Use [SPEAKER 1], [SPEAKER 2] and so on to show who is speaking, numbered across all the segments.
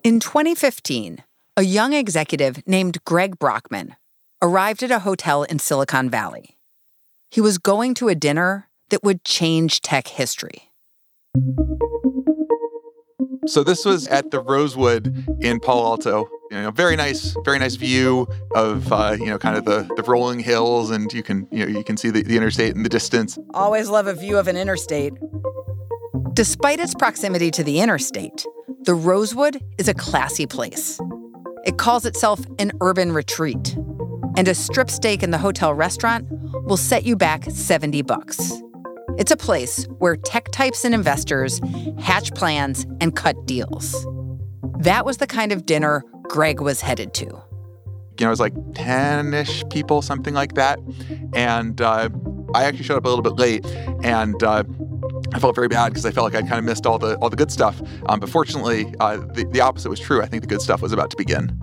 [SPEAKER 1] In 2015, a young executive named Greg Brockman arrived at a hotel in Silicon Valley. He was going to a dinner that would change tech history.
[SPEAKER 2] So this was at the Rosewood in Palo Alto. Very nice view of kind of the rolling hills, and you can see the interstate in the distance.
[SPEAKER 1] Always love a view of an interstate. Despite its proximity to the interstate, the Rosewood is a classy place. It calls itself an urban retreat, and a strip steak in the hotel restaurant will set you back $70. It's a place where tech types and investors hatch plans and cut deals. That was the kind of dinner Greg was headed to.
[SPEAKER 2] It was like 10-ish people, something like that. And I actually showed up a little bit late, and I felt very bad because I felt like I'd kind of missed all the good stuff. But fortunately, the opposite was true. I think the good stuff was about to begin.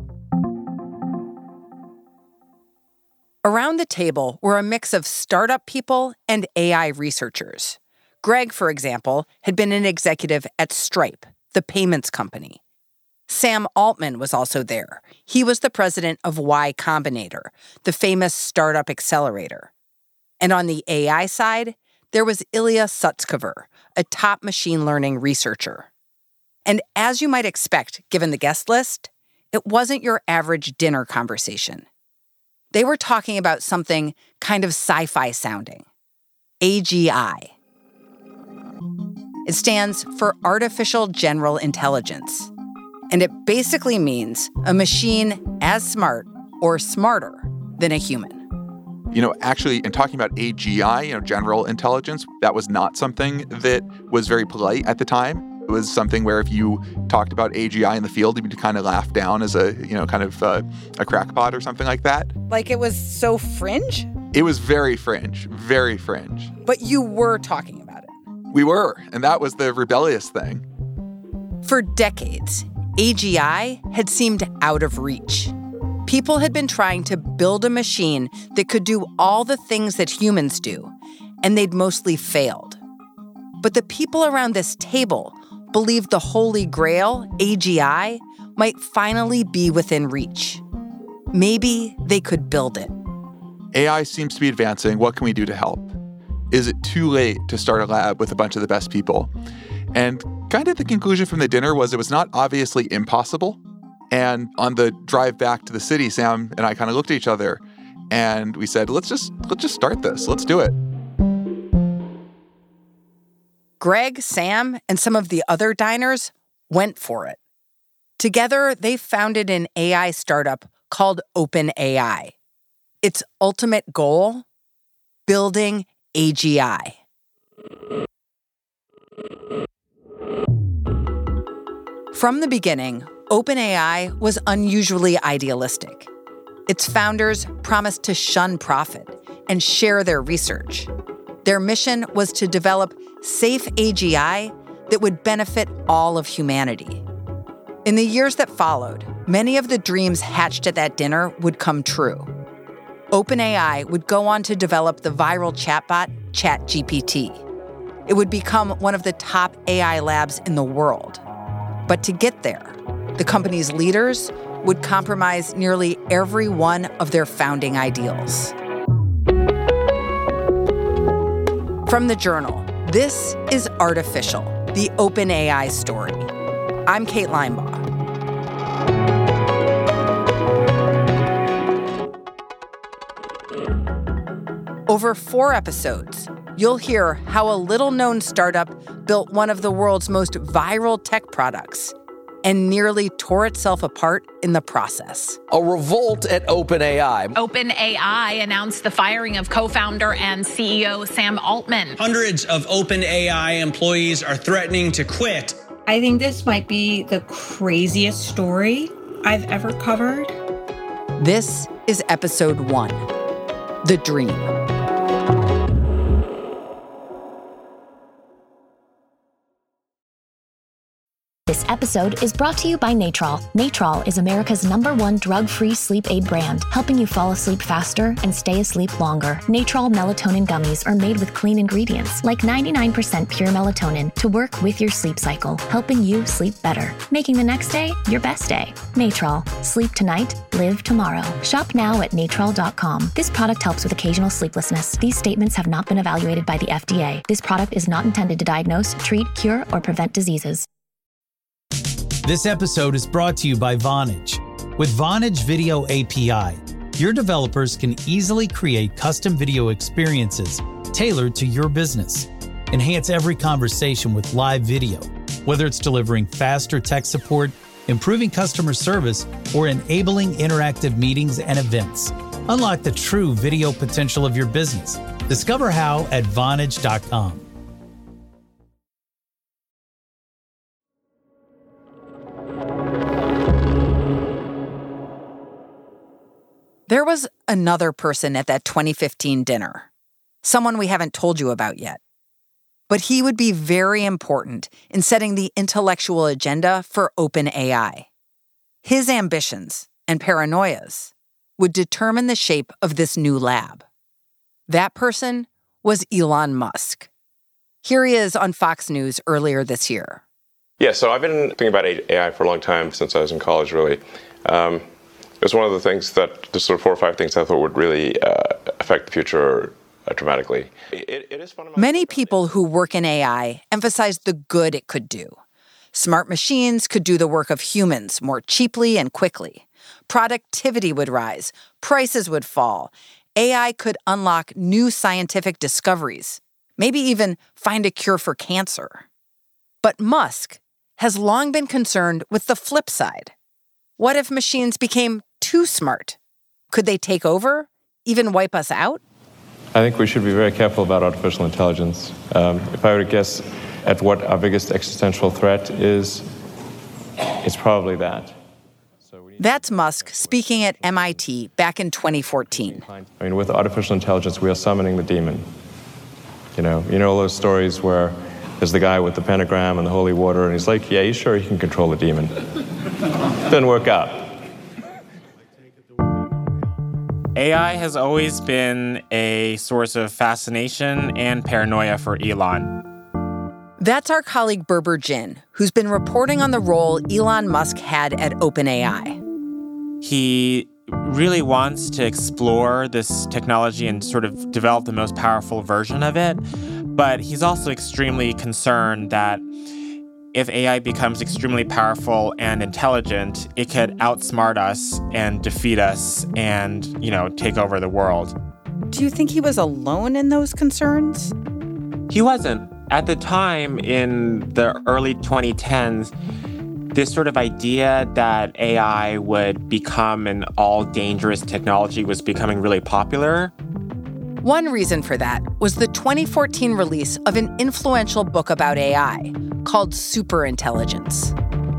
[SPEAKER 1] Around the table were a mix of startup people and AI researchers. Greg, for example, had been an executive at Stripe, the payments company. Sam Altman was also there. He was the president of Y Combinator, the famous startup accelerator. And on the AI side, there was Ilya Sutskever, a top machine learning researcher. And as you might expect, given the guest list, it wasn't your average dinner conversation. They were talking about something kind of sci-fi sounding, AGI. It stands for Artificial General Intelligence, and it basically means a machine as smart or smarter than a human.
[SPEAKER 2] Actually, in talking about AGI, general intelligence, that was not something that was very polite at the time. It was something where if you talked about AGI in the field, you'd be kind of laughed down as a crackpot or something like that.
[SPEAKER 1] Like it was so fringe?
[SPEAKER 2] It was very fringe, very fringe.
[SPEAKER 1] But you were talking about it.
[SPEAKER 2] We were, and that was the rebellious thing.
[SPEAKER 1] For decades, AGI had seemed out of reach. People had been trying to build a machine that could do all the things that humans do, and they'd mostly failed. But the people around this table believed the holy grail, AGI, might finally be within reach. Maybe they could build it.
[SPEAKER 2] AI seems to be advancing. What can we do to help? Is it too late to start a lab with a bunch of the best people? And kind of the conclusion from the dinner was it was not obviously impossible. And on the drive back to the city, Sam and I kind of looked at each other and we said, let's just start this. Let's do it.
[SPEAKER 1] Greg, Sam, and some of the other diners went for it. Together, they founded an AI startup called OpenAI. Its ultimate goal? Building AGI. From the beginning, OpenAI was unusually idealistic. Its founders promised to shun profit and share their research. Their mission was to develop safe AGI that would benefit all of humanity. In the years that followed, many of the dreams hatched at that dinner would come true. OpenAI would go on to develop the viral chatbot ChatGPT. It would become one of the top AI labs in the world. But to get there, the company's leaders would compromise nearly every one of their founding ideals. From the Journal, this is Artificial, the OpenAI story. I'm Kate Linebaugh. Over 4 episodes, you'll hear how a little-known startup built one of the world's most viral tech products and nearly tore itself apart in the process.
[SPEAKER 3] A revolt at OpenAI.
[SPEAKER 4] OpenAI announced the firing of co-founder and CEO Sam Altman.
[SPEAKER 5] Hundreds of OpenAI employees are threatening to quit.
[SPEAKER 6] I think this might be the craziest story I've ever covered.
[SPEAKER 1] This is episode 1, The Dream.
[SPEAKER 7] This episode is brought to you by Natrol. Natrol is America's #1 drug-free sleep aid brand, helping you fall asleep faster and stay asleep longer. Natrol melatonin gummies are made with clean ingredients, like 99% pure melatonin, to work with your sleep cycle, helping you sleep better, making the next day your best day. Natrol. Sleep tonight, live tomorrow. Shop now at natrol.com. This product helps with occasional sleeplessness. These statements have not been evaluated by the FDA. This product is not intended to diagnose, treat, cure, or prevent diseases.
[SPEAKER 8] This episode is brought to you by Vonage. With Vonage Video API, your developers can easily create custom video experiences tailored to your business. Enhance every conversation with live video, whether it's delivering faster tech support, improving customer service, or enabling interactive meetings and events. Unlock the true video potential of your business. Discover how at Vonage.com.
[SPEAKER 1] There was another person at that 2015 dinner, someone we haven't told you about yet. But he would be very important in setting the intellectual agenda for OpenAI. His ambitions and paranoias would determine the shape of this new lab. That person was Elon Musk. Here he is on Fox News earlier this year.
[SPEAKER 9] Yeah, so I've been thinking about AI for a long time, since I was in college, really. It was one of the things that, the sort of 4 or 5 things I thought would really affect the future dramatically. It is fundamental.
[SPEAKER 1] Many people who work in AI emphasize the good it could do. Smart machines could do the work of humans more cheaply and quickly. Productivity would rise, prices would fall. AI could unlock new scientific discoveries, maybe even find a cure for cancer. But Musk has long been concerned with the flip side. What if machines became too smart? Could they take over, even wipe us out?
[SPEAKER 10] I think we should be very careful about artificial intelligence. If I were to guess at what our biggest existential threat is, it's probably that.
[SPEAKER 1] That's Musk speaking at MIT back in 2014.
[SPEAKER 10] I mean, with artificial intelligence, we are summoning the demon. You know all those stories where there's the guy with the pentagram and the holy water, and he's like, yeah, he's sure he can control the demon. Didn't work out.
[SPEAKER 11] AI has always been a source of fascination and paranoia for Elon.
[SPEAKER 1] That's our colleague Berber Jin, who's been reporting on the role Elon Musk had at OpenAI.
[SPEAKER 11] He really wants to explore this technology and sort of develop the most powerful version of it, but he's also extremely concerned that if AI becomes extremely powerful and intelligent, it could outsmart us and defeat us and, take over the world.
[SPEAKER 1] Do you think he was alone in those concerns?
[SPEAKER 11] He wasn't. At the time, in the early 2010s, this sort of idea that AI would become an all-dangerous technology was becoming really popular.
[SPEAKER 1] One reason for that was the 2014 release of an influential book about AI called Superintelligence.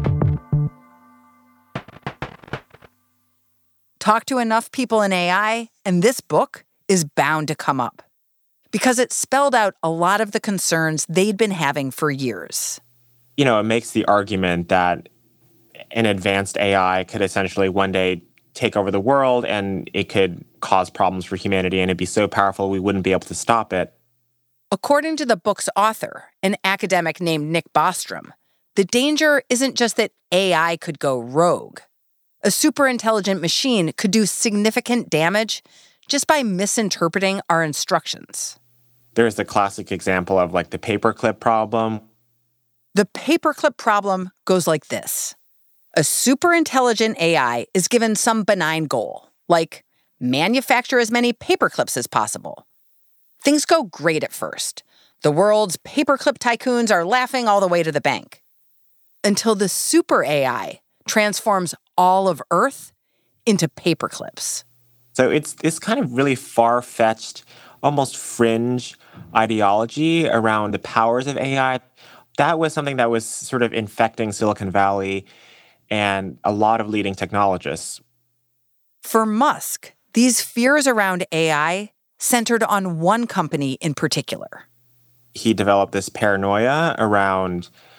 [SPEAKER 1] Talk to enough people in AI, and this book is bound to come up, because it spelled out a lot of the concerns they'd been having for years.
[SPEAKER 11] It makes the argument that an advanced AI could essentially one day take over the world, and it could cause problems for humanity, and it'd be so powerful we wouldn't be able to stop it.
[SPEAKER 1] According to the book's author, an academic named Nick Bostrom, the danger isn't just that AI could go rogue. A superintelligent machine could do significant damage just by misinterpreting our instructions.
[SPEAKER 11] There's the classic example of the paperclip problem.
[SPEAKER 1] The paperclip problem goes like this. A superintelligent AI is given some benign goal, like manufacture as many paperclips as possible. Things go great at first. The world's paperclip tycoons are laughing all the way to the bank. Until the super AI transforms all of Earth into paperclips.
[SPEAKER 11] So it's this kind of really far-fetched, almost fringe ideology around the powers of AI. That was something that was sort of infecting Silicon Valley and a lot of leading technologists.
[SPEAKER 1] For Musk, these fears around AI centered on one company in particular.
[SPEAKER 11] He developed this paranoia around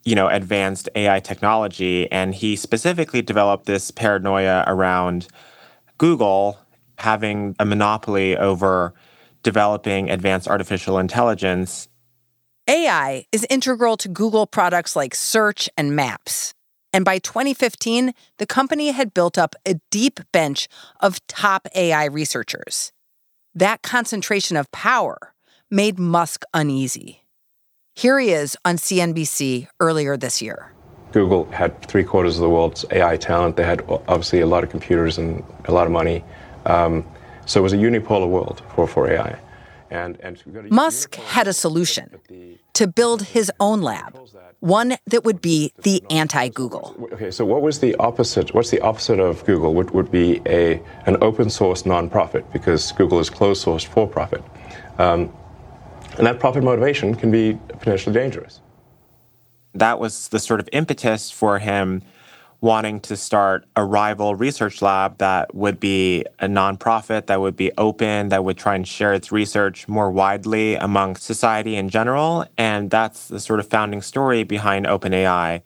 [SPEAKER 11] advanced AI technology. And he specifically developed this paranoia around Google having a monopoly over developing advanced artificial intelligence.
[SPEAKER 1] AI is integral to Google products like Search and Maps. And by 2015, the company had built up a deep bench of top AI researchers. That concentration of power made Musk uneasy. Here he is on CNBC earlier this year.
[SPEAKER 10] Google had 3/4 of the world's AI talent. They had obviously a lot of computers and a lot of money. So it was a unipolar world for AI.
[SPEAKER 1] Musk had a solution to build his own lab, one that would be the anti-Google.
[SPEAKER 10] Okay, so what's the opposite of Google? Would be an open source nonprofit, because Google is closed source for profit. And that profit motivation can be potentially dangerous.
[SPEAKER 11] That was the sort of impetus for him wanting to start a rival research lab that would be a nonprofit, that would be open, that would try and share its research more widely among society in general. And that's the sort of founding story behind OpenAI.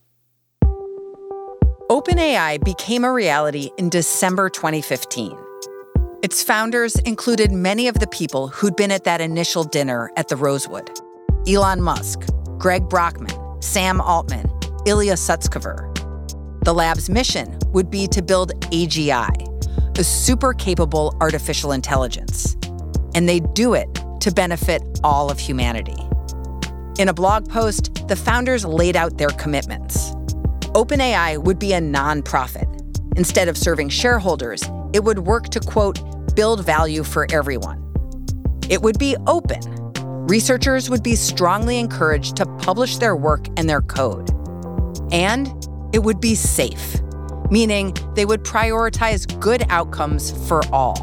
[SPEAKER 1] OpenAI became a reality in December 2015. Its founders included many of the people who'd been at that initial dinner at the Rosewood: Elon Musk, Greg Brockman, Sam Altman, Ilya Sutskever. The lab's mission would be to build AGI, a super capable artificial intelligence. And they'd do it to benefit all of humanity. In a blog post, the founders laid out their commitments. OpenAI would be a nonprofit. Instead of serving shareholders, it would work to, quote, build value for everyone. It would be open. Researchers would be strongly encouraged to publish their work and their code. And it would be safe, meaning they would prioritize good outcomes for all.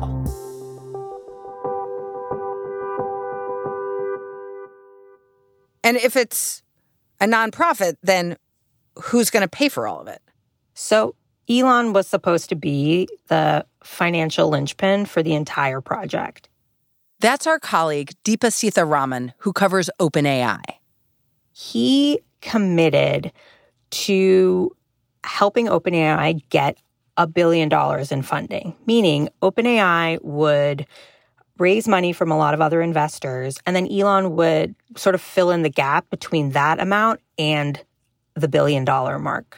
[SPEAKER 1] And if it's a nonprofit, then who's going to pay for all of it?
[SPEAKER 6] So Elon was supposed to be the financial linchpin for the entire project.
[SPEAKER 1] That's our colleague, Deepa Seetharaman, who covers OpenAI.
[SPEAKER 6] He committed to helping OpenAI get $1 billion in funding, meaning OpenAI would raise money from a lot of other investors, and then Elon would sort of fill in the gap between that amount and the $1 billion mark.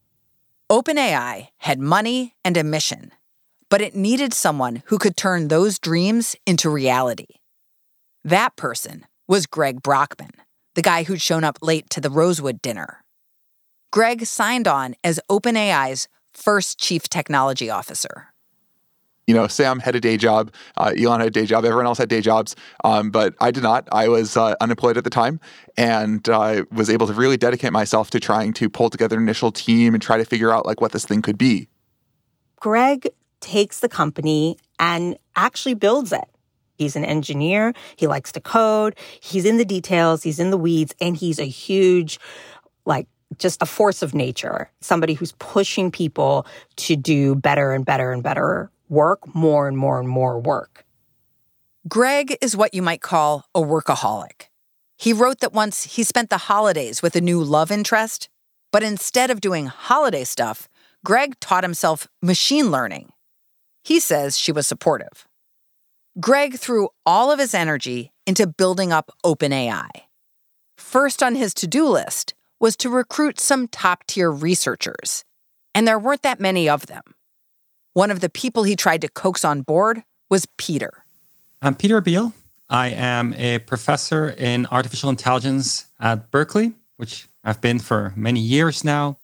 [SPEAKER 1] OpenAI had money and a mission, but it needed someone who could turn those dreams into reality. That person was Greg Brockman, the guy who'd shown up late to the Rosewood dinner. Greg signed on as OpenAI's first chief technology officer.
[SPEAKER 2] Sam had a day job, Elon had a day job, everyone else had day jobs, but I did not. I was unemployed at the time, and I was able to really dedicate myself to trying to pull together an initial team and try to figure out what this thing could be.
[SPEAKER 6] Greg takes the company and actually builds it. He's an engineer, he likes to code, he's in the details, he's in the weeds, and he's a huge, just a force of nature, somebody who's pushing people to do better and better and better work, more and more and more work.
[SPEAKER 1] Greg is what you might call a workaholic. He wrote that once he spent the holidays with a new love interest, but instead of doing holiday stuff, Greg taught himself machine learning. He says she was supportive. Greg threw all of his energy into building up OpenAI. First on his to-do list was to recruit some top-tier researchers, and there weren't that many of them. One of the people he tried to coax on board was Peter.
[SPEAKER 12] I'm Peter Beal. I am a professor in artificial intelligence at Berkeley, which I've been for many years now.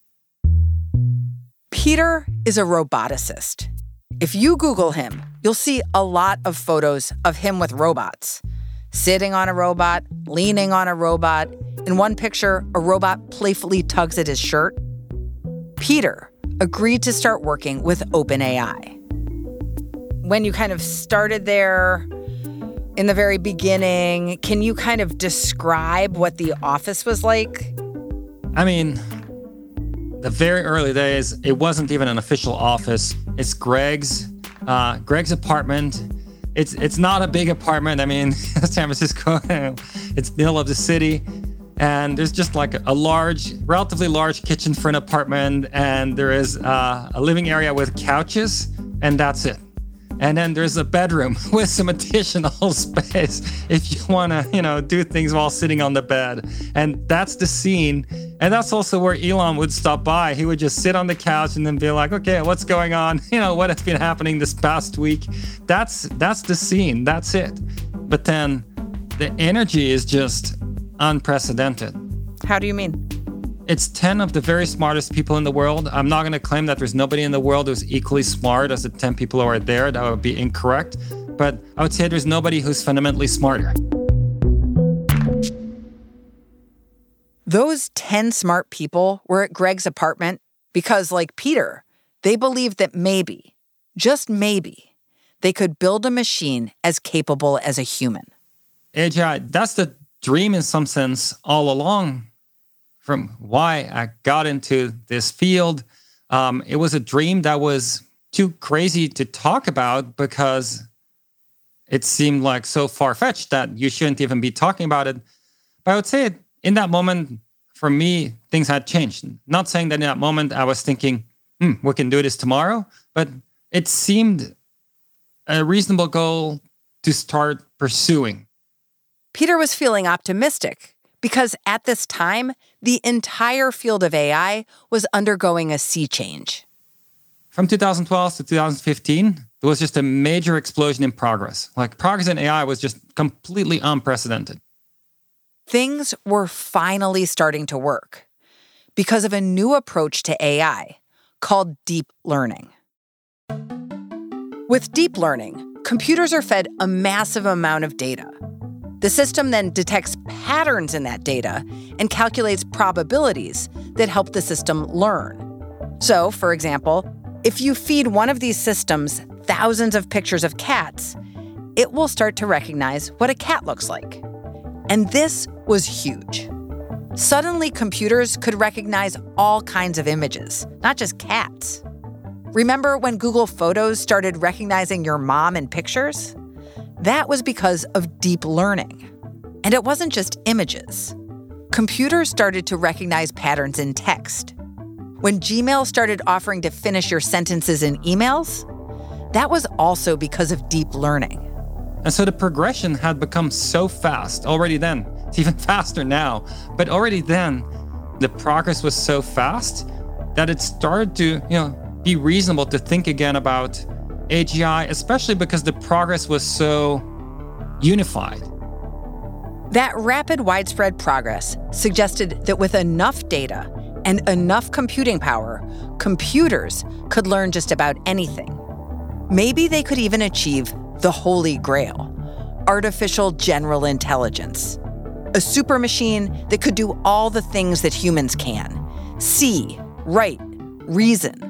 [SPEAKER 1] Peter is a roboticist. If you Google him, you'll see a lot of photos of him with robots. Sitting on a robot, leaning on a robot. In one picture, a robot playfully tugs at his shirt. Peter agreed to start working with OpenAI. When you kind of started there in the very beginning, can you kind of describe what the office was like?
[SPEAKER 12] I mean, the very early days, it wasn't even an official office. It's Greg's apartment. It's not a big apartment. I mean, San Francisco, it's middle of the city. And there's just like a relatively large kitchen for an apartment, and there is a living area with couches, and that's it. And then there's a bedroom with some additional space if you want to, do things while sitting on the bed. And that's the scene. And that's also where Elon would stop by. He would just sit on the couch and then be like, okay, what's going on? What has been happening this past week? That's the scene. That's it. But then the energy is just unprecedented.
[SPEAKER 1] How do you mean?
[SPEAKER 12] It's 10 of the very smartest people in the world. I'm not going to claim that there's nobody in the world who's equally smart as the 10 people who are there. That would be incorrect. But I would say there's nobody who's fundamentally smarter.
[SPEAKER 1] Those 10 smart people were at Greg's apartment because, like Peter, they believed that maybe, just maybe, they could build a machine as capable as a human.
[SPEAKER 12] AGI, that's the dream in some sense all along. From why I got into this field. It was a dream that was too crazy to talk about because it seemed like so far-fetched that you shouldn't even be talking about it. But I would say in that moment, for me, things had changed. Not saying that in that moment I was thinking, we can do this tomorrow, but it seemed a reasonable goal to start pursuing.
[SPEAKER 1] Peter was feeling optimistic because at this time, the entire field of AI was undergoing a sea change.
[SPEAKER 12] From 2012 to 2015, there was just a major explosion in progress. Like, progress in AI was just completely unprecedented.
[SPEAKER 1] Things were finally starting to work because of a new approach to AI called deep learning. With deep learning, computers are fed a massive amount of data. The system then detects patterns in that data and calculates probabilities that help the system learn. So, for example, if you feed one of these systems thousands of pictures of cats, it will start to recognize what a cat looks like. And this was huge. Suddenly, computers could recognize all kinds of images, not just cats. Remember when Google Photos started recognizing your mom in pictures? That was because of deep learning. And it wasn't just images. Computers started to recognize patterns in text. When Gmail started offering to finish your sentences in emails, that was also because of deep learning.
[SPEAKER 12] And so the progression had become so fast already then. It's even faster now. But already then, the progress was so fast that it started to, be reasonable to think again about AGI, especially because the progress was so unified.
[SPEAKER 1] That rapid, widespread progress suggested that with enough data and enough computing power, computers could learn just about anything. Maybe they could even achieve the Holy Grail, artificial general intelligence, a super machine that could do all the things that humans can: see, write, reason.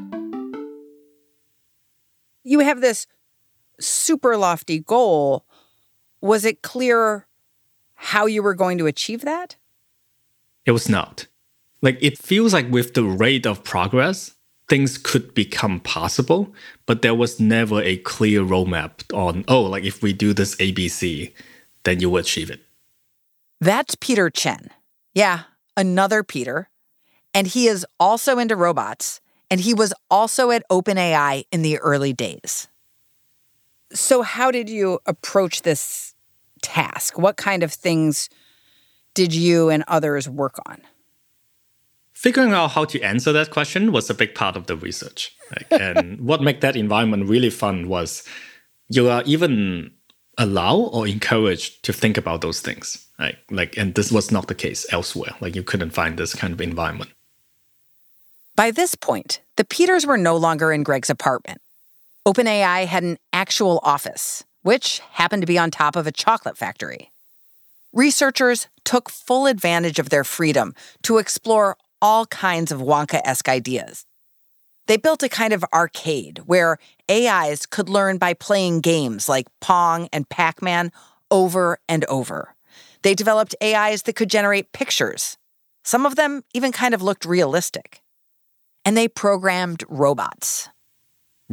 [SPEAKER 1] You have this super lofty goal. Was it clear how you were going to achieve that?
[SPEAKER 13] It was not. It feels like with the rate of progress, things could become possible, but there was never a clear roadmap on, if we do this ABC, then you will achieve it.
[SPEAKER 1] That's Peter Chen. Yeah, another Peter. And he is also into robots. And he was also at OpenAI in the early days. So how did you approach this task? What kind of things did you and others work on?
[SPEAKER 13] Figuring out how to answer that question was a big part of the research. And what made that environment really fun was you are even allowed or encouraged to think about those things. And this was not the case elsewhere. You couldn't find this kind of environment.
[SPEAKER 1] By this point, the Peters were no longer in Greg's apartment. OpenAI had an actual office, which happened to be on top of a chocolate factory. Researchers took full advantage of their freedom to explore all kinds of Wonka-esque ideas. They built a kind of arcade where AIs could learn by playing games like Pong and Pac-Man over and over. They developed AIs that could generate pictures. Some of them even kind of looked realistic. And they programmed robots.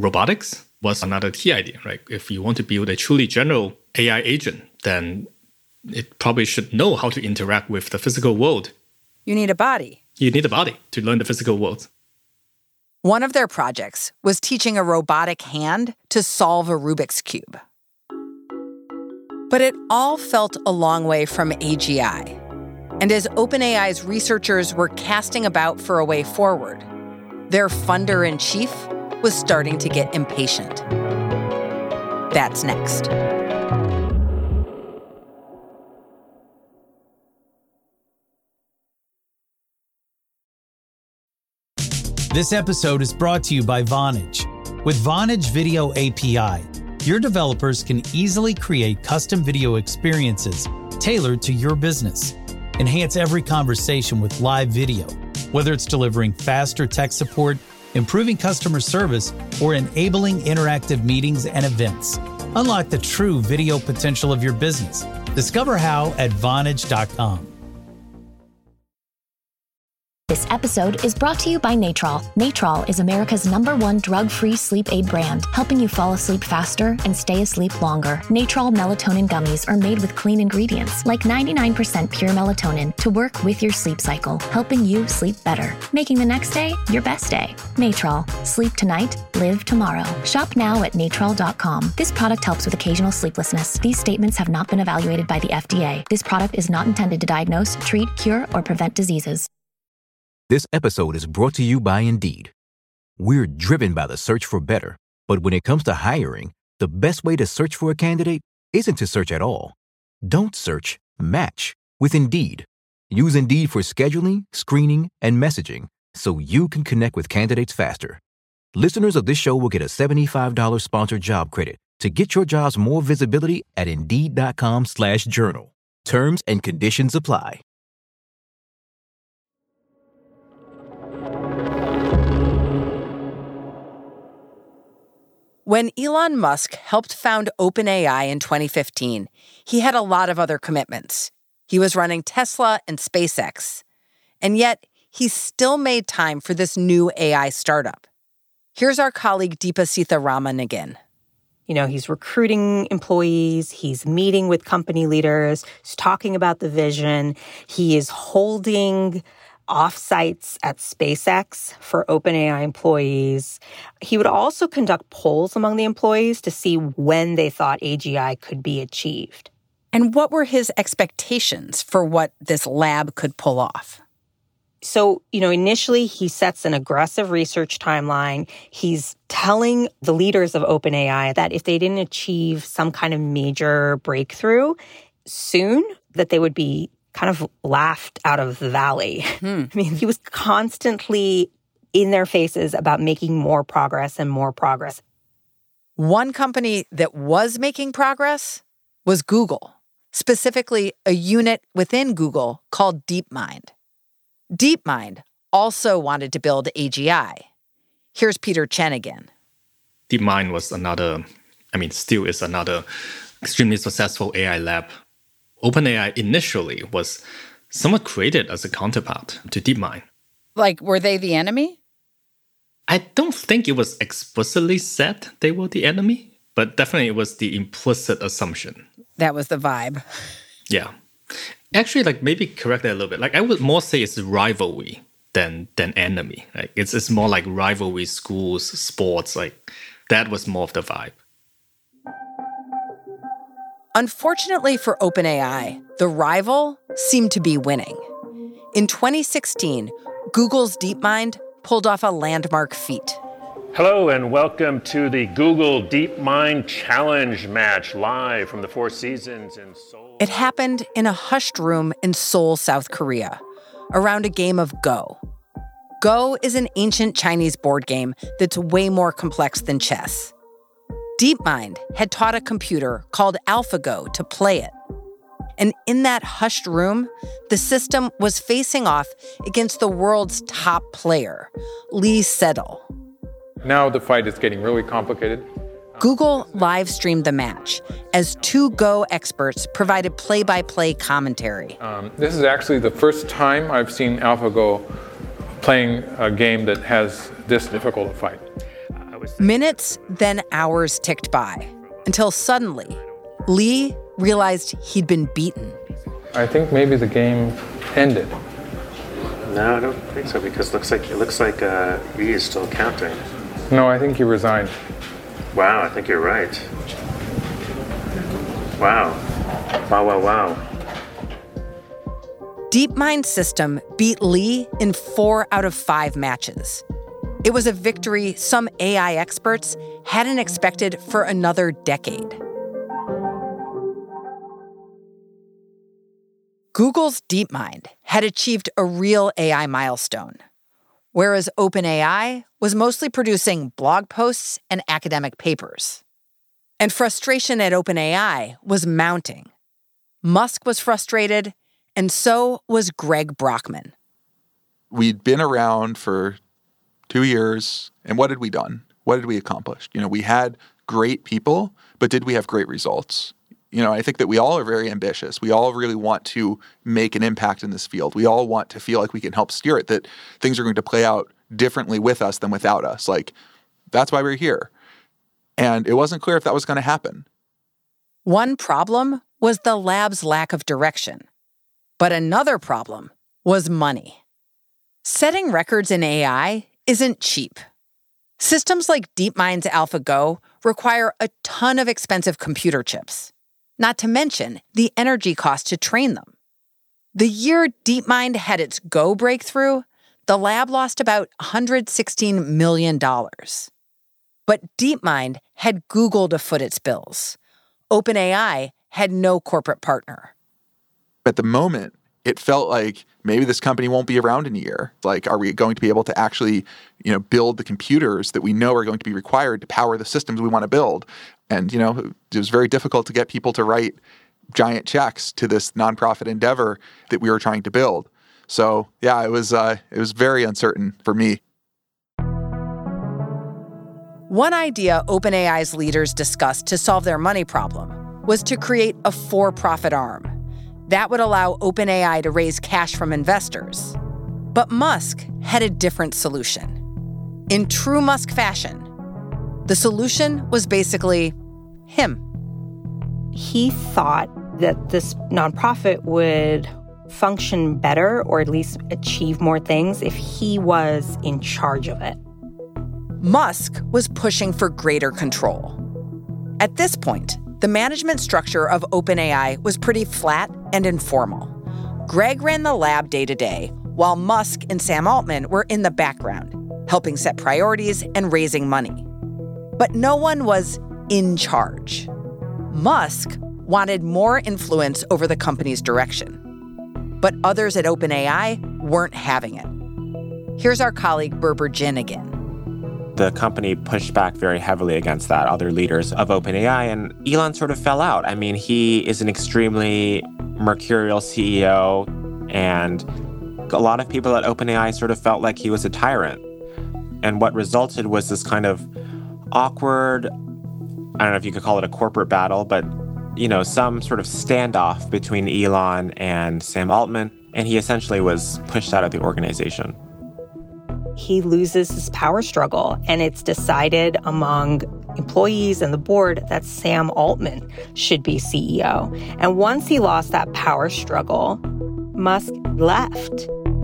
[SPEAKER 13] Robotics was another key idea, right? If you want to build a truly general AI agent, then it probably should know how to interact with the physical world.
[SPEAKER 1] You need a body.
[SPEAKER 13] You need a body to learn the physical world.
[SPEAKER 1] One of their projects was teaching a robotic hand to solve a Rubik's Cube. But it all felt a long way from AGI. And as OpenAI's researchers were casting about for a way forward, their funder-in-chief was starting to get impatient. That's next.
[SPEAKER 8] This episode is brought to you by Vonage. With Vonage Video API, your developers can easily create custom video experiences tailored to your business. Enhance every conversation with live video, whether it's delivering faster tech support, improving customer service, or enabling interactive meetings and events. Unlock the true video potential of your business. Discover how at Vonage.com.
[SPEAKER 7] This episode is brought to you by Natrol. Natrol is America's #1 drug-free sleep aid brand, helping you fall asleep faster and stay asleep longer. Natrol melatonin gummies are made with clean ingredients, like 99% pure melatonin, to work with your sleep cycle, helping you sleep better, making the next day your best day. Natrol. Sleep tonight, live tomorrow. Shop now at natrol.com. This product helps with occasional sleeplessness. These statements have not been evaluated by the FDA. This product is not intended to diagnose, treat, cure, or prevent diseases.
[SPEAKER 14] This episode is brought to you by Indeed. We're driven by the search for better, but when it comes to hiring, the best way to search for a candidate isn't to search at all. Don't search, match with Indeed. Use Indeed for scheduling, screening, and messaging so you can connect with candidates faster. Listeners of this show will get a $75 sponsored job credit to get your jobs more visibility at Indeed.com/journal. Terms and conditions apply.
[SPEAKER 1] When Elon Musk helped found OpenAI in 2015, he had a lot of other commitments. He was running Tesla and SpaceX. And yet, he still made time for this new AI startup. Here's our colleague Deepa Seetharaman again.
[SPEAKER 6] You know, he's recruiting employees, he's meeting with company leaders, he's talking about the vision, he is holding offsites at SpaceX for OpenAI employees. He would also conduct polls among the employees to see when they thought AGI could be achieved.
[SPEAKER 1] And what were his expectations for what this lab could pull off?
[SPEAKER 6] So, initially he sets an aggressive research timeline. He's telling the leaders of OpenAI that if they didn't achieve some kind of major breakthrough soon, that they would be kind of laughed out of the valley. I mean, he was constantly in their faces about making more progress and more progress.
[SPEAKER 1] One company that was making progress was Google, specifically a unit within Google called DeepMind. DeepMind also wanted to build AGI. Here's Peter Chen again.
[SPEAKER 13] DeepMind was still is another extremely successful AI lab. OpenAI initially was somewhat created as a counterpart to DeepMind.
[SPEAKER 15] Like, were they the enemy?
[SPEAKER 13] I don't think it was explicitly said they were the enemy, but definitely it was the implicit assumption.
[SPEAKER 15] That was the vibe.
[SPEAKER 13] Yeah. Actually, maybe correct that a little bit. I would more say it's rivalry than enemy. It's more like rivalry, schools, sports. That was more of the vibe.
[SPEAKER 1] Unfortunately for OpenAI, the rival seemed to be winning. In 2016, Google's DeepMind pulled off a landmark feat.
[SPEAKER 16] Hello and welcome to the Google DeepMind Challenge match live from the Four Seasons in Seoul.
[SPEAKER 1] It happened in a hushed room in Seoul, South Korea, around a game of Go. Go is an ancient Chinese board game that's way more complex than chess. DeepMind had taught a computer called AlphaGo to play it. And in that hushed room, the system was facing off against the world's top player, Lee Sedol.
[SPEAKER 17] Now the fight is getting really complicated.
[SPEAKER 1] Google live-streamed the match as two Go experts provided play-by-play commentary.
[SPEAKER 17] This is actually the first time I've seen AlphaGo playing a game that has this difficult a fight.
[SPEAKER 1] Minutes, then hours ticked by, until suddenly, Lee realized he'd been beaten.
[SPEAKER 17] I think maybe the game ended.
[SPEAKER 18] No, I don't think so, because it looks like E is still counting.
[SPEAKER 17] No, I think he resigned.
[SPEAKER 18] Wow, I think you're right. Wow.
[SPEAKER 1] DeepMind's system beat Lee in 4 out of 5 matches. It was a victory some AI experts hadn't expected for another decade. Google's DeepMind had achieved a real AI milestone, whereas OpenAI was mostly producing blog posts and academic papers. And frustration at OpenAI was mounting. Musk was frustrated, and so was Greg Brockman.
[SPEAKER 2] We'd been around for 2 years, and what had we done? What had we accomplished? We had great people, but did we have great results? I think that we all are very ambitious. We all really want to make an impact in this field. We all want to feel like we can help steer it, that things are going to play out differently with us than without us. That's why we're here. And it wasn't clear if that was going to happen.
[SPEAKER 1] One problem was the lab's lack of direction. But another problem was money. Setting records in AI isn't cheap. Systems like DeepMind's AlphaGo require a ton of expensive computer chips, not to mention the energy cost to train them. The year DeepMind had its Go breakthrough, the lab lost about $116 million. But DeepMind had Google to foot its bills. OpenAI had no corporate partner.
[SPEAKER 2] At the moment, it felt like maybe this company won't be around in a year. Are we going to be able to actually, build the computers that we know are going to be required to power the systems we want to build? And, it was very difficult to get people to write giant checks to this nonprofit endeavor that we were trying to build. So, yeah, it was very uncertain for me.
[SPEAKER 1] One idea OpenAI's leaders discussed to solve their money problem was to create a for-profit arm. That would allow OpenAI to raise cash from investors. But Musk had a different solution. In true Musk fashion, the solution was basically him.
[SPEAKER 6] He thought that this nonprofit would function better, or at least achieve more things, if he was in charge of it.
[SPEAKER 1] Musk was pushing for greater control. At this point, the management structure of OpenAI was pretty flat and informal. Greg ran the lab day to day, while Musk and Sam Altman were in the background, helping set priorities and raising money. But no one was in charge. Musk wanted more influence over the company's direction. But others at OpenAI weren't having it. Here's our colleague Berber Jin again.
[SPEAKER 11] The company pushed back very heavily against that, other leaders of OpenAI, and Elon sort of fell out. I mean, he is an extremely mercurial CEO, and a lot of people at OpenAI sort of felt like he was a tyrant. And what resulted was this kind of awkward, I don't know if you could call it a corporate battle, but, some sort of standoff between Elon and Sam Altman, and he essentially was pushed out of the organization.
[SPEAKER 6] He loses his power struggle, and it's decided among employees and the board that Sam Altman should be CEO. And once he lost that power struggle, Musk left.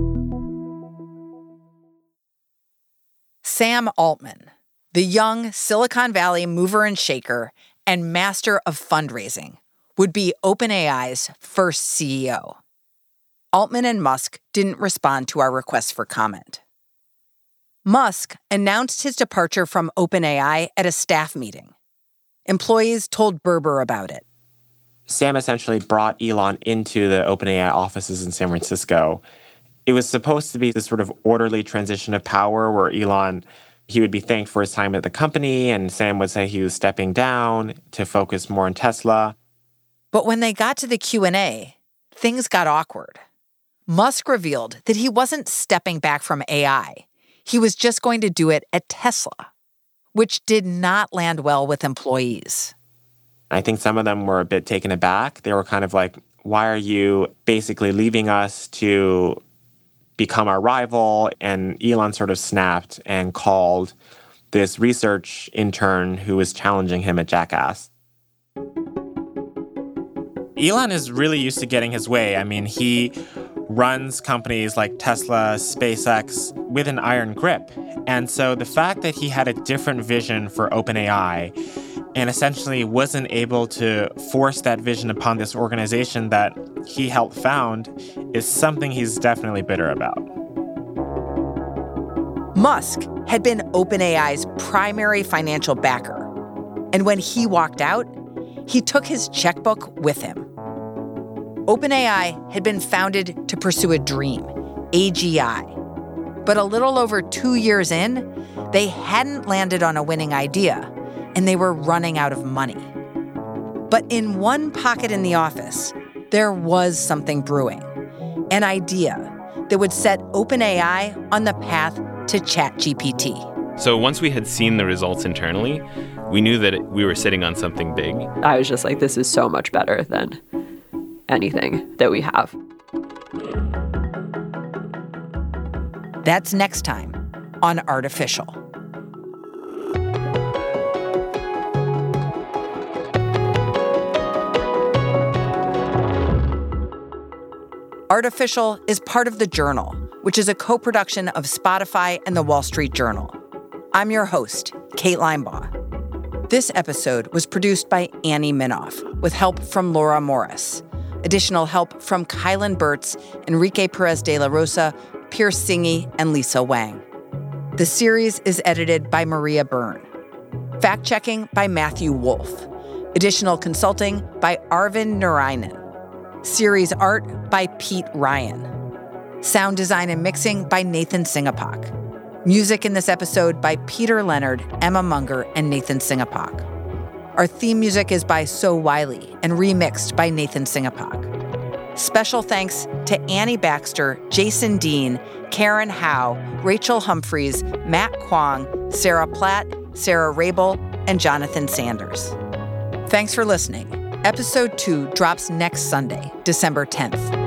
[SPEAKER 1] Sam Altman, the young Silicon Valley mover and shaker and master of fundraising, would be OpenAI's first CEO. Altman and Musk didn't respond to our request for comment. Musk announced his departure from OpenAI at a staff meeting. Employees told Berber about it.
[SPEAKER 11] Sam essentially brought Elon into the OpenAI offices in San Francisco. It was supposed to be this sort of orderly transition of power where Elon, he would be thanked for his time at the company, and Sam would say he was stepping down to focus more on Tesla.
[SPEAKER 1] But when they got to the Q&A, things got awkward. Musk revealed that he wasn't stepping back from AI. He was just going to do it at Tesla, which did not land well with employees.
[SPEAKER 11] I think some of them were a bit taken aback. They were kind of like, why are you basically leaving us to become our rival? And Elon sort of snapped and called this research intern who was challenging him a jackass. Elon is really used to getting his way. I mean, he runs companies like Tesla, SpaceX with an iron grip. And so the fact that he had a different vision for OpenAI and essentially wasn't able to force that vision upon this organization that he helped found is something he's definitely bitter about.
[SPEAKER 1] Musk had been OpenAI's primary financial backer. And when he walked out, he took his checkbook with him. OpenAI had been founded to pursue a dream, AGI. But a little over 2 years in, they hadn't landed on a winning idea, and they were running out of money. But in one pocket in the office, there was something brewing, an idea that would set OpenAI on the path to ChatGPT.
[SPEAKER 19] So once we had seen the results internally, we knew that we were sitting on something big.
[SPEAKER 20] I was just like, this is so much better than anything that we have.
[SPEAKER 1] That's next time on Artificial. Artificial is part of The Journal, which is a co-production of Spotify and The Wall Street Journal. I'm your host, Kate Linebaugh. This episode was produced by Annie Minoff, with help from Laura Morris. Additional help from Kylan Burtz, Enrique Perez de la Rosa, Pierce Singy, and Lisa Wang. The series is edited by Maria Byrne. Fact-checking by Matthew Wolf. Additional consulting by Arvind Narayanan. Series art by Pete Ryan. Sound design and mixing by Nathan Singapak. Music in this episode by Peter Leonard, Emma Munger, and Nathan Singapak. Our theme music is by So Wiley and remixed by Nathan Singapak. Special thanks to Annie Baxter, Jason Dean, Karen Howe, Rachel Humphreys, Matt Kwong, Sarah Platt, Sarah Rabel, and Jonathan Sanders. Thanks for listening. Episode 2 drops next Sunday, December 10th.